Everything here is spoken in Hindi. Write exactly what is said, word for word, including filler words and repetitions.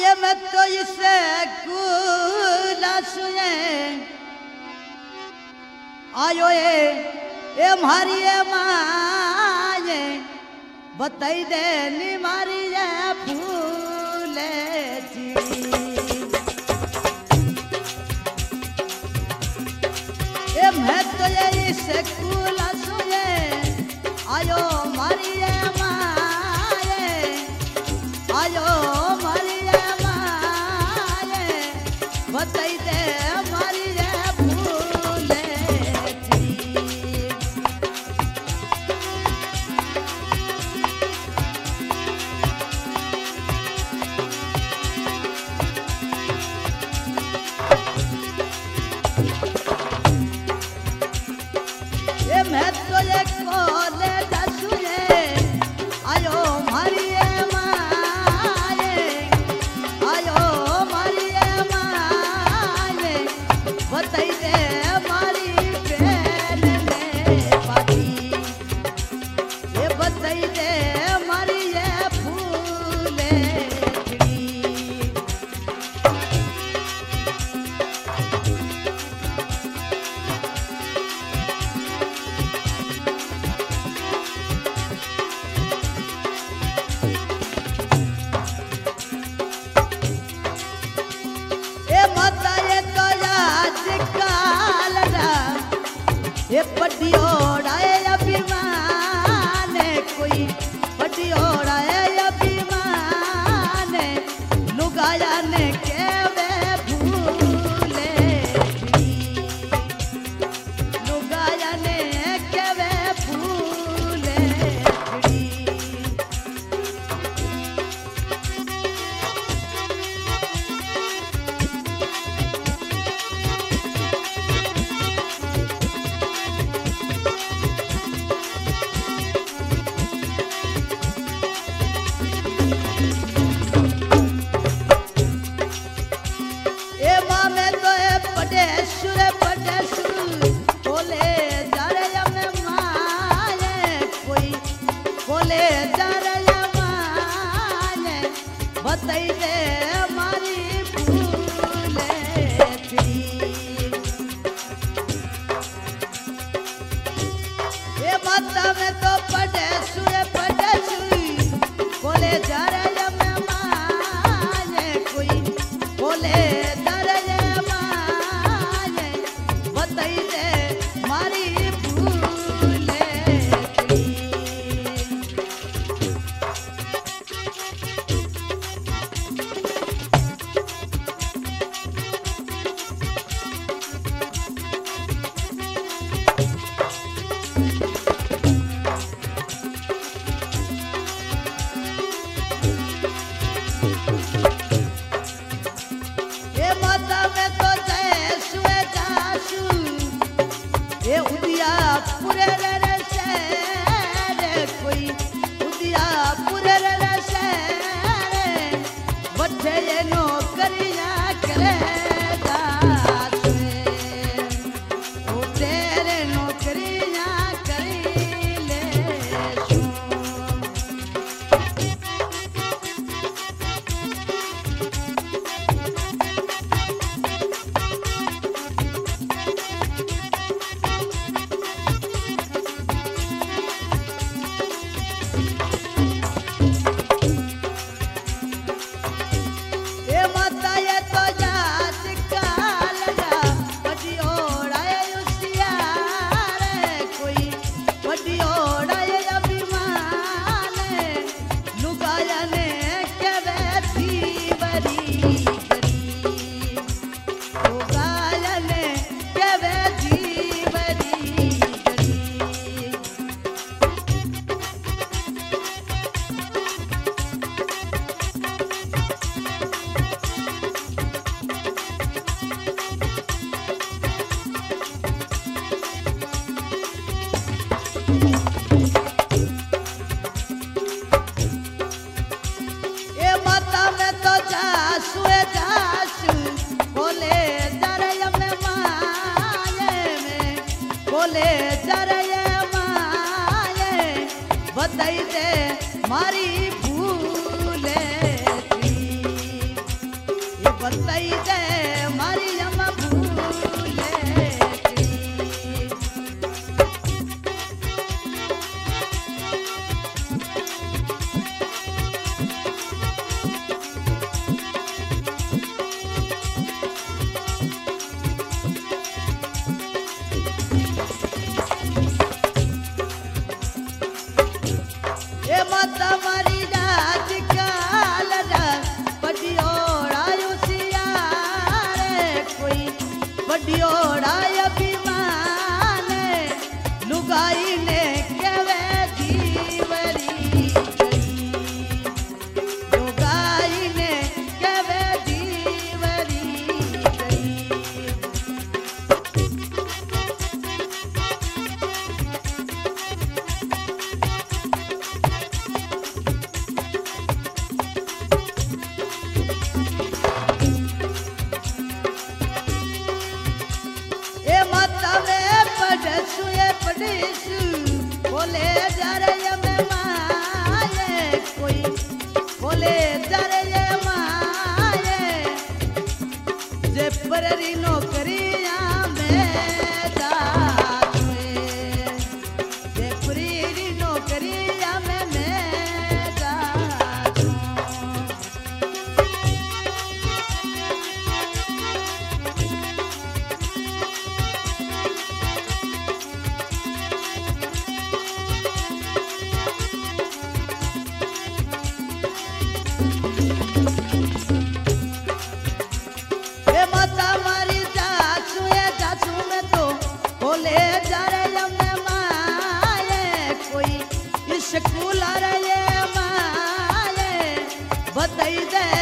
ये मैं तो इसे कुला सुने आयो ए ए मारी ए माये बताई दे नी मारी ए फूले जी ए मैं तो ये इसे कुला सुने आयो मारी ए माये आयो मारी ए माये बताई दे मारी ए फूले मैं तो ये कोले दसुए आयो मारी ए माये आयो मारी ए माये बताई दे मारी बहन ने पाती ये बताई दे मारी ये फूले ये पट्टी ओढ़ाए अभिमान कोई पट्टी ओढ़ाए अभिमान लुगाया ने के वे भूले लुगाया ने के वे भूले बताई दे मारी फूले ये माता में तो पड़े सुए पड़े सुई बोले जा रहे मैं माने कोई बोले जा रहे माने बताई दे मारी फूले ये उदिया पूरे रे रे शहर कोई उदिया पूरे रे रे शहर बच्चे ये नौकरियां करे दासवे ओ तेरे नौकरियां करी ले बताई दे मारी भूले थी। लुगाई ने केवे दीवरी गई, लुगाई ने केवे दीवरी गई। ए माता वे पढ़सु ए पढ़सु बोले जा रे ये मैं माये कोई बोले जा रे ये माये जे पररी नौकरिया में जावे, जे पररी नौकरिया में मैं जाऊं। ए माता मारी जासू ए जासू में तो बोले जा रे ये मैं माये कोई स्कूल आ रे ये माये बताई दे